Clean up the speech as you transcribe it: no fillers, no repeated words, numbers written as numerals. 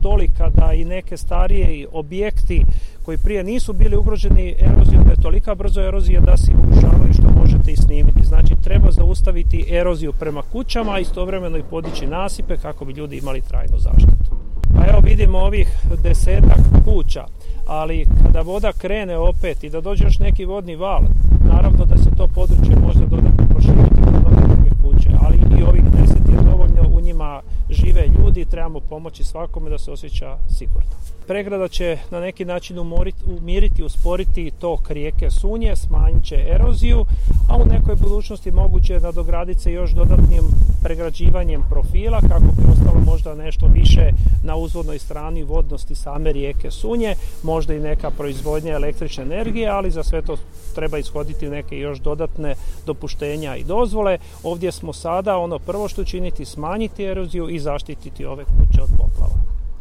tolika da i neke starije objekti koji prije nisu bili ugroženi erozijom, da je tolika brzo erozija da se urušavaju što možete i snimiti. Znači treba zaustaviti eroziju prema kućama, a istovremeno i podići nasipe kako bi ljudi imali trajnu zaštitu. Pa evo vidimo ovih 10-ak kuća, ali kada voda krene opet i da dođe još neki vodni val, naravno da se to područje može dodatno proširiti na druge kuće, ali i ovih 10 je dovoljno, u njima žive ljudi i trebamo pomoći svakome da se osjeća sigurno. Pregrada će na neki način umiriti, usporiti tok rijeke Sunje, smanjit će eroziju, a u nekoj budućnosti moguće nadograditi se još dodatnim pregrađivanjem profila kako bi ostalo možda nešto više na uzvodnoj strani vodnosti same rijeke Sunje, možda i neka proizvodnja električne energije, ali za sve to treba ishoditi neke još dodatne dopuštenja i dozvole. Ovdje smo sada prvo što činiti, smanjiti eroziju i zaštititi ove kuće od poplava.